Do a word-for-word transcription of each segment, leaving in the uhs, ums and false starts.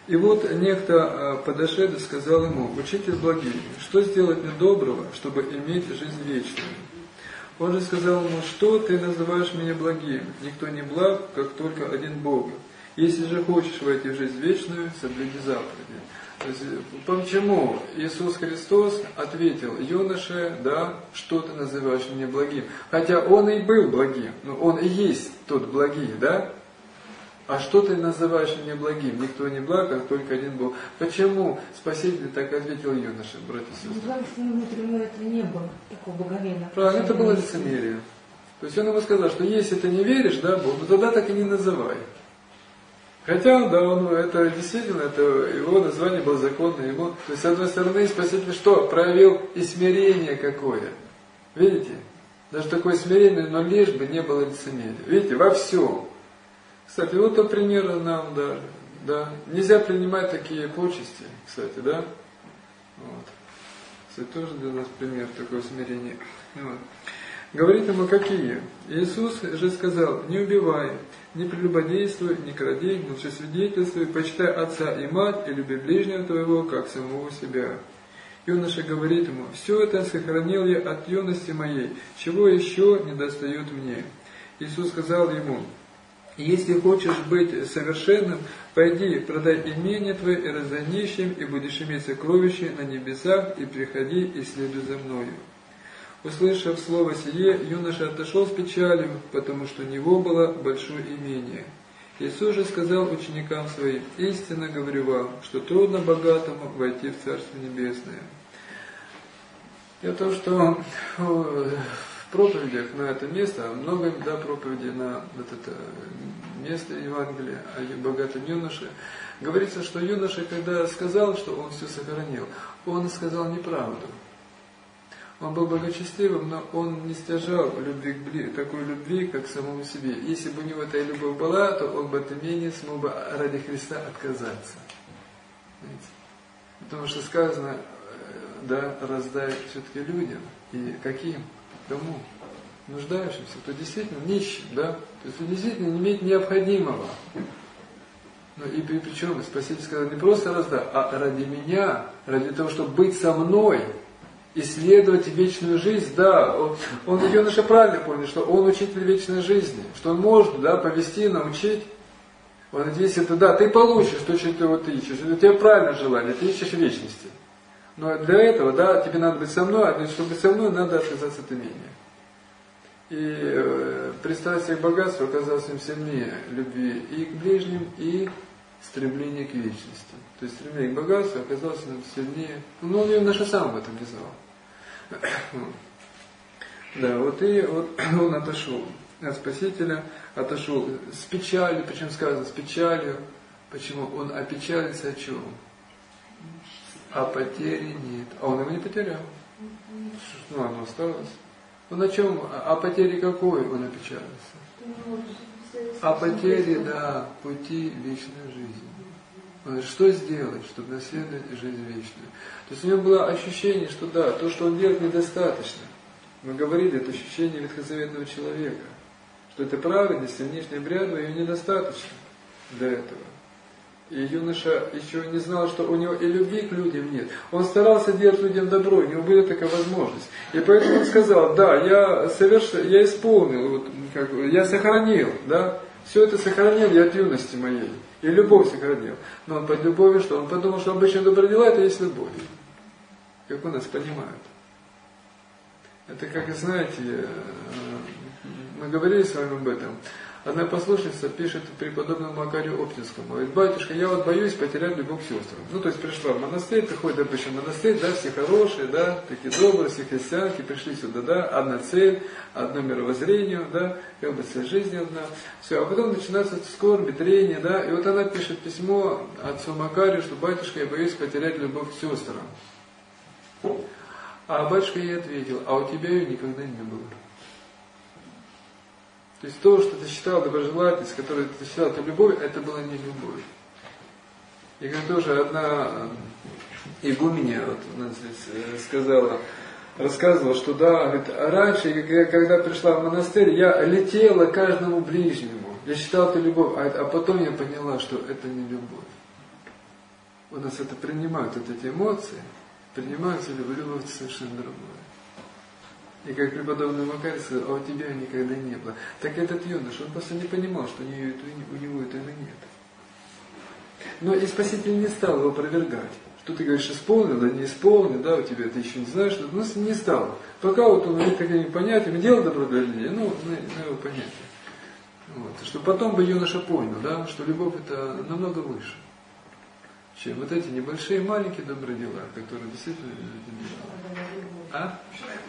И вот некто подошед и сказал ему: «Учитель благий, что сделать мне доброго, чтобы иметь жизнь вечную?» Он же сказал ему: «Что ты называешь меня благим? Никто не благ, как только один Бог. Если же хочешь войти в жизнь вечную, соблюди заповеди». То есть, почему Иисус Христос ответил юноше: «Да, что ты называешь меня благим?» Хотя он и был благим, но он и есть тот благий, да? А что ты называешь меня благим? Никто не благ, как только один Бог. Почему Спаситель так ответил юноше, братья и сестры? Потому что внутри него это не было такого боговейного. Правильно, это было лицемерие. То есть он ему сказал, что если ты не веришь, да, Бог, ну тогда так и не называй. Хотя, да, он, это действительно, это его название было законное. Ему, то есть, с одной стороны, Спаситель что? Проявил и смирение какое. Видите? Даже такое смирение, но лишь бы не было лицемерия. Видите, во всем. Кстати, вот тот пример нам дали. Да. Нельзя принимать такие почести, кстати, да? Вот. Кстати, тоже для нас пример такого смирения. Вот. Говорит ему, какие? Иисус же сказал: «Не убивай, не прелюбодействуй, не кради, не лжесвидетельствуй, почитай отца и мать, и люби ближнего твоего, как самого себя». Юноша говорит ему: «Все это сохранил я от юности моей, чего еще не достает мне?» Иисус сказал ему: «Если хочешь быть совершенным, пойди, продай имение твое и раздай нищим, и будешь иметь сокровища на небесах, и приходи, и следуй за мною». Услышав слово сие, юноша отошел с печалью, потому что у него было большое имение. Иисус же сказал ученикам своим: «Истинно говорю вам, что трудно богатому войти в Царство Небесное». И то, что в проповедях на это место, много да, проповедей на вот это место Евангелия о богатом юноше, говорится, что юноша, когда сказал, что он все сохранил, он сказал неправду. Он был благочестивым, но он не стяжал любви к бли... такой любви, как к самому себе. Если бы у него эта любовь была, то он бы от имени смог бы ради Христа отказаться. Знаете? Потому что сказано, да, раздай все-таки людям. И каким? Кому? Нуждающимся, кто действительно нищий, да? То есть он действительно не имеет необходимого. Ну и при, причем Спаситель сказал, не просто раздай, а ради меня, ради того, чтобы быть со мной, исследовать вечную жизнь, да, он, он юноша правильно понял, что он учитель вечной жизни, что он может, да, повести, научить. Он говорит, если ты, да, ты получишь то, что ты вот ищешь, у тебя правильное желание, ты ищешь вечности. Но для этого, да, тебе надо быть со мной, а чтобы быть со мной, надо отказаться от имения. И э, пристрастие к богатству оказалось им сильнее любви и к ближним, и стремление к вечности. То есть стремление к богатству оказалось им сильнее. Ну, он юноша сам об этом не знал. Да, вот и вот он отошел от Спасителя, отошел с печалью, причем сказано с печалью. Почему? Он опечалится о чем? О потере нет. А он его не потерял. Ну, оно осталось. Он о чем? О потере какой он опечалился? О потере, да, пути вечной жизни. Он говорит, что сделать, чтобы наследовать жизнь вечную? То есть у него было ощущение, что да, то, что он делает, недостаточно. Мы говорили, это ощущение ветхозаветного человека, что это праведность, внешняя брядва, ее недостаточно для этого. И юноша еще не знал, что у него и любви к людям нет. Он старался делать людям добро, у него была такая возможность. И поэтому он сказал, да, я совершил, я исполнил, вот, как, я сохранил, да, все это сохранил я от юности моей. И любовь сохранил. Но он под любовью что? Он подумал, что обычно добрые дела это есть любовь. Как у нас понимают. Это как, знаете, мы говорили с вами об этом. Одна послушница пишет преподобному Макарию Оптинскому. Говорит, батюшка, я вот боюсь потерять любовь к сестрам. Ну, то есть пришла в монастырь, приходит обычно в монастырь, да, все хорошие, да, такие добрые, все христианки, пришли сюда, да, одна цель, одно мировоззрение, да, как бы цель жизни одна. Все, а потом начинается скорби, трение, да, и вот она пишет письмо отцу Макарию, что батюшка, я боюсь потерять любовь к сестрам. А батюшка ей ответил, а у тебя ее никогда не было. То есть то, что ты считал доброжелательность, которую ты считал это любовь, это была не любовь. И как тоже одна игуменя вот, у нас здесь сказала, рассказывала, что да, говорит, раньше, когда пришла в монастырь, я летела каждому ближнему. Я считал это любовь, а, а потом я поняла, что это не любовь. у нас это принимают, вот эти эмоции, принимаются любовь совершенно другое. И как преподобный Макарий сказал, а у тебя никогда не было. Так этот юноша, он просто не понимал, что у него, у него этого нет. Но и Спаситель не стал его опровергать. Что ты говоришь, исполнил, да не исполнил, да, у тебя ты еще не знаешь, что ну, не стал. Пока вот он говорит такими понятиями, делал добро для людей, ну, на, на его понятие. Вот. Чтобы потом бы юноша понял, да, что любовь это намного выше, чем вот эти небольшие, маленькие добрые дела, которые действительно люди делают. А?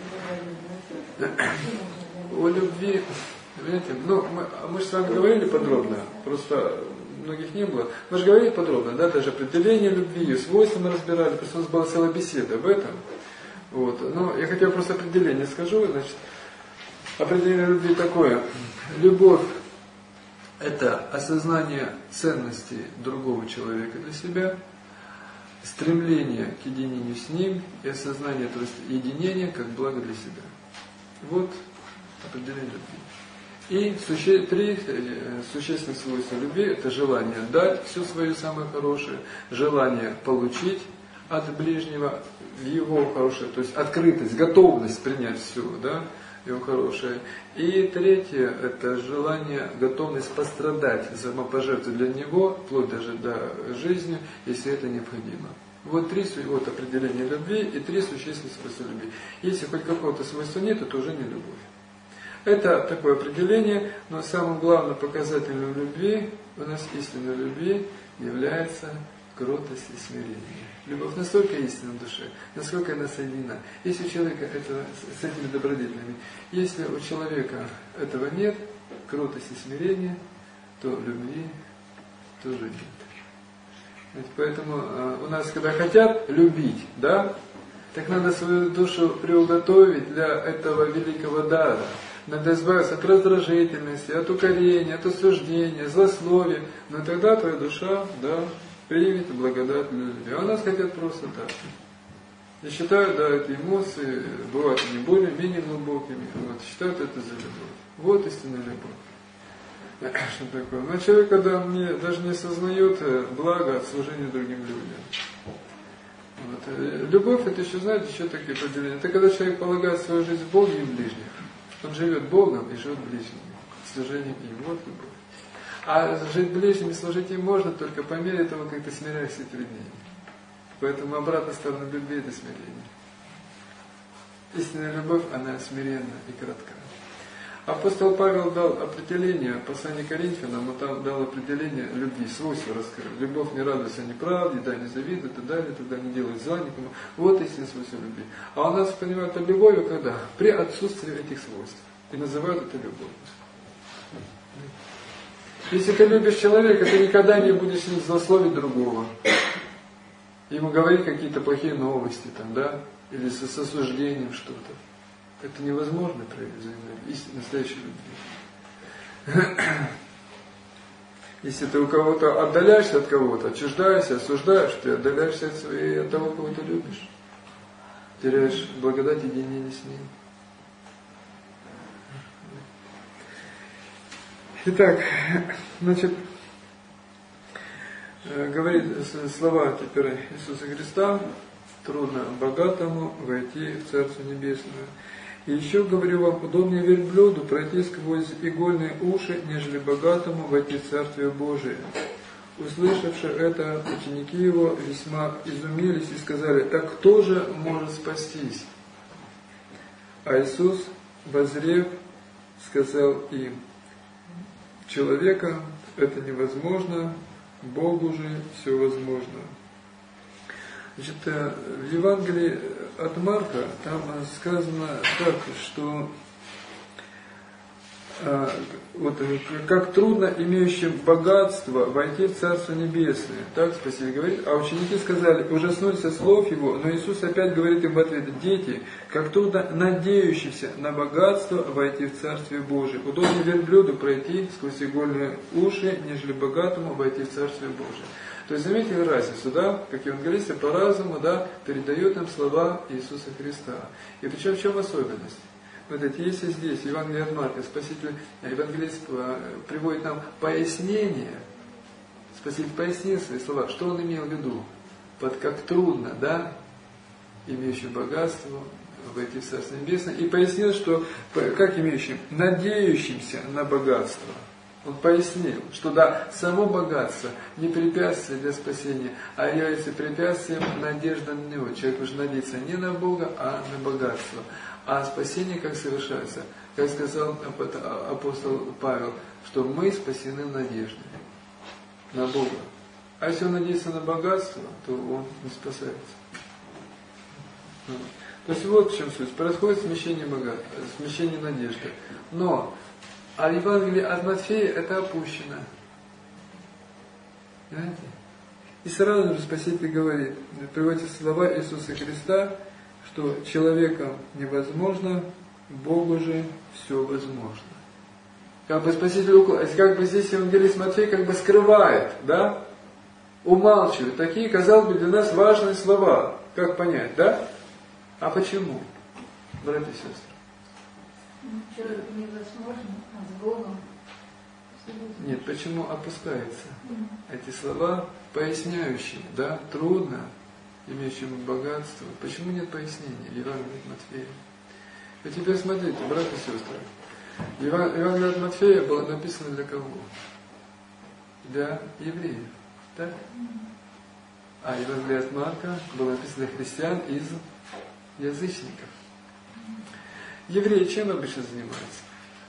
О любви, понимаете, ну, мы, мы же с вами говорили подробно, просто многих не было. Мы же говорили подробно, да, даже определение любви, ее свойства мы разбирали, просто у нас была целая беседа об этом. Вот. Но я хотел просто определение скажу, значит, определение любви такое. Любовь – это осознание ценности другого человека для себя, стремление к единению с ним и осознание этого единения как благо для себя. Вот определение любви. И суще, три э, существенных свойства любви – это желание дать все свое самое хорошее, желание получить от ближнего его хорошее, то есть открытость, готовность принять все, да, его хорошее. И третье – это желание, готовность пострадать, самопожертвовать для него, вплоть даже до жизни, если это необходимо. Вот три вот определения любви и три существенных свойства любви. Если хоть какого-то свойства нет, то уже не любовь. Это такое определение, но самым главным показателем любви, у нас истинной любви, является кротость и смирение. Любовь настолько истинна в душе, насколько она соединена. Если у человека это с этими добродетелями, если у человека этого нет, кротость и смирение, то любви тоже нет. Поэтому э, у нас, когда хотят любить, да, так надо свою душу приуготовить для этого великого дара. Надо избавиться от раздражительности, от укорения, от осуждения, злословия. Но тогда твоя душа, да, примет благодать любви. А у нас хотят просто так. И считают, да, эти эмоции, бывают они более, менее глубокими, вот, считают это за любовь. Вот истинная любовь. Что такое? Но человек, когда мне даже не осознает благо от служения другим людям. Вот. Любовь, это еще, знаете, еще такие определения. Это когда человек полагает свою жизнь в Боге и в ближних. Он живет Богом и живет ближними, служением им. Вот любовь. А жить ближними, служить им можно только по мере того, как ты смиряешься перед ними. Поэтому обратная сторона любви – это смирение. Истинная любовь, она смиренна и кратка. Апостол Павел дал определение, послание Коринфянам, он там дал определение любви, свойства раскрыл. Любовь не радуется неправде, да, не завидует, и так далее, тогда не делает зла никому. Вот истинное свойство любви. А у нас понимают это любовью, когда? При отсутствии этих свойств. И называют это любовью. Если ты любишь человека, ты никогда не будешь с ним злословить другого. Ему говорить какие-то плохие новости, там, да, или с, с осуждением что-то. Это невозможно проявить истинной настоящей любви. Если ты у кого-то отдаляешься от кого-то, отчуждаешься, осуждаешь, ты отдаляешься от, своей, от того, кого ты любишь. Теряешь благодать единения с ним. Итак, значит, говорит слова теперь Иисуса Христа: трудно богатому войти в Царство Небесное. И еще говорю вам, удобнее верблюду пройти сквозь игольные уши, нежели богатому войти в Царствие Божие. Услышавши это, ученики его весьма изумились и сказали: так кто же может спастись? А Иисус, воззрев, сказал им: человека это невозможно, Богу же все возможно. Значит, в Евангелии от Марка там сказано так, что а, вот, как трудно имеющим богатство войти в Царство Небесное. Так Спаситель говорит. А ученики сказали, ужаснулись от слов его, но Иисус опять говорит им в ответ: дети, как трудно надеющимся на богатство войти в Царствие Божие. Удобнее верблюду пройти сквозь игольные уши, нежели богатому войти в Царствие Божие. То есть заметили разницу, да, как евангелисты по-разному, да, передают нам слова Иисуса Христа. И причем в чем особенность? Вот эти, если здесь, Евангелие от Марка, Спаситель, евангелист приводит нам пояснение, Спаситель пояснил свои слова, что он имел в виду. под как трудно, да, имеющим богатство, войти в Царство Небесное, и пояснил, что как имеющим, надеющимся на богатство. Он пояснил, что да, само богатство не препятствие для спасения, а является препятствием надежда на него. Человек должен надеяться не на Бога, а на богатство. А спасение как совершается? Как сказал апостол Павел, что мы спасены надеждой на Бога. А если он надеется на богатство, то он не спасается. То есть вот в чем суть. Происходит смещение богатства, смещение надежды. Но а Евангелие от Матфея это опущено. Понимаете? И сразу же Спаситель говорит, приводит слова Иисуса Христа, что человеком невозможно, Богу же все возможно. Как бы Спаситель, как бы здесь Евангелист Матфей как бы скрывает, да? Умалчивает. Такие, казалось бы, для нас важные слова. Как понять, да? А почему, братья и сестры? Человеку невозможно, а с Богом. Нет, почему опускаются эти слова, поясняющие, да, трудно, имеющим богатство. Почему нет пояснения в Евангелии от Матфея? И теперь смотрите, братья и сестры, Евангелие от Матфея было написано для кого? Для евреев, так? А Евангелие от Марка было написано для христиан из язычников. Евреи чем обычно занимаются?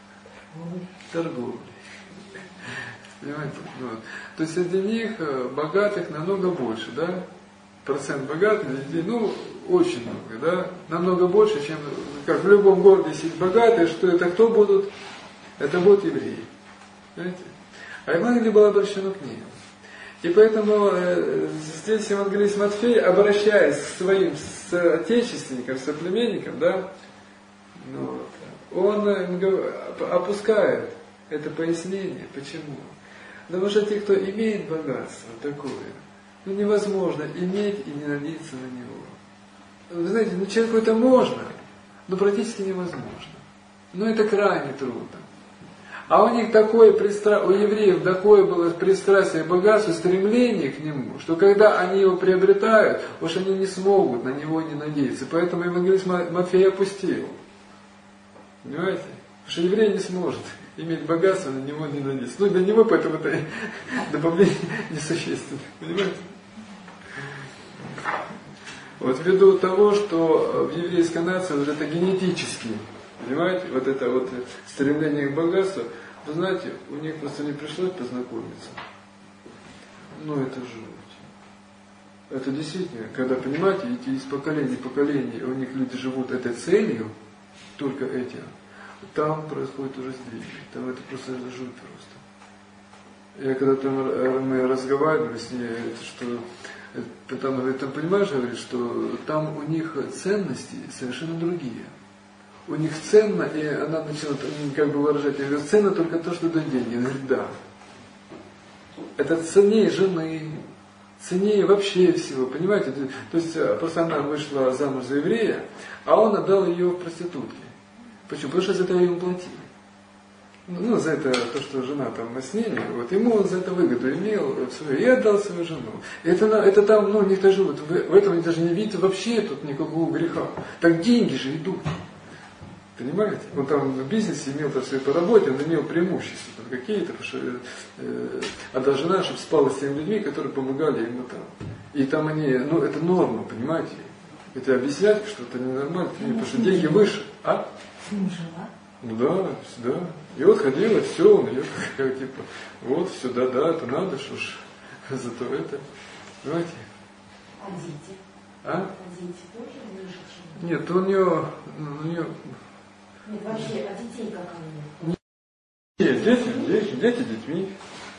Торговлей. Понимаете? Вот. То есть среди них богатых намного больше, да? Процент богатых людей, ну, очень много, да? Намного больше, чем, как в любом городе есть богатые, что это кто будут? Это будут евреи. Понимаете? А Евангелие было обращено к ним. И поэтому э, здесь евангелист Матфей, обращаясь к своим соотечественникам, соплеменникам, да, ну, он опускает это пояснение. Почему? Потому что те, кто имеет богатство такое, ну невозможно иметь и не надеяться на него. Вы знаете, ну человеку это можно, но практически невозможно. Но это крайне трудно. А у них такое пристрастие, у евреев такое было пристрастие к богатству, стремление к нему, что когда они его приобретают, уж они не смогут на него не надеяться. Поэтому евангелист Матфей опустил. Понимаете? Потому что еврей не сможет иметь богатство, на него не надеяться. Ну, для него поэтому это добавление несущественно. Понимаете? Вот ввиду того, что в еврейской нации вот это генетически, понимаете, вот это вот стремление к богатству, вы знаете, у них просто не пришлось познакомиться. Ну, это жуть. Это действительно, когда, понимаете, идти из поколения в поколение, у них люди живут этой целью, только этим, там происходит уже сдвиг. Там это просто жуть просто. Я когда там мы разговаривали с ней, что там, говорит, там понимаешь, говорит, что там у них ценности совершенно другие. У них ценно, и она начинает как бы выражать, я говорю, ценно только то, что дают деньги. Она говорит, да. Это ценнее жены, ценнее вообще всего, понимаете? То есть просто она вышла замуж за еврея, а он отдал ее в проститутке. Почему? Потому что за это ему платили. Ну, за это, то, что жена там с ними, вот, ему он за это выгоду имел, свою, и отдал свою жену. Это, это там, ну, никто живут, в, в этом они даже не видят вообще тут никакого греха. Так деньги же идут. Понимаете? Он там в бизнесе имел то все по работе, он имел преимущества там какие-то, потому что э, отдал жена, чтобы спала с теми людьми, которые помогали ему там. И там они, ну, это норма, понимаете? Это объяснять, что это ненормально, потому что деньги выше. А? Не жила? Ну да, да. И вот ходила, все, он ее как, как типа, вот, все, да, да, это надо, что ж, зато это, понимаете? А дети? А? А дети тоже выше, чем? Нет, у нее, у нее... Нет, вообще, а детей как они? Нет, дети, дети, дети детьми.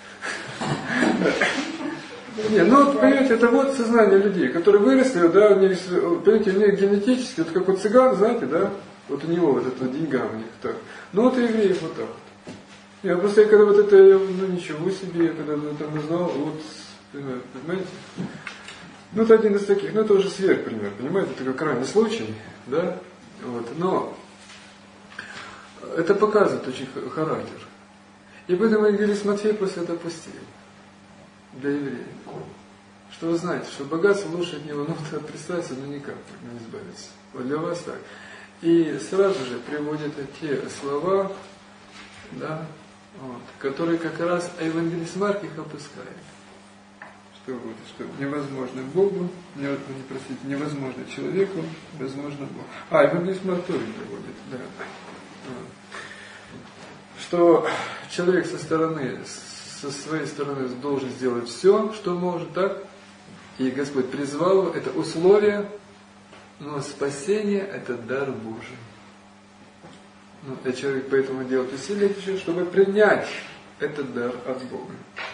Не, ну вот, понимаете, это вот сознание людей, которые выросли, да, у них, понимаете, у них генетически, вот как у цыган, знаете, да, вот у него вот это деньга у них так. Ну вот и евреев вот так вот. Я просто, я когда вот это, ну ничего себе, я когда там узнал, вот, понимаете, ну это один из таких, ну это уже сверхпример, понимаете, это как крайний случай, да, вот, но это показывает очень характер. И поэтому евангелист Матфей просто это опустил для евреев. что вы знаете, что богатство лучше от него, ну, представиться, ну, никак не избавиться. Вот для вас так. И сразу же приводят те слова, да, вот, которые как раз евангелист Марк их опускает. Что, вот, что невозможно Богу, не, не простите, невозможно человеку, возможно Богу. А, евангелист Марк тоже приводит, да. Вот. Что человек со стороны, со своей стороны должен сделать все, что может, так? И Господь призвал его, это условие, но спасение – это дар Божий. Ну, и человек поэтому делает усилия, чтобы принять этот дар от Бога.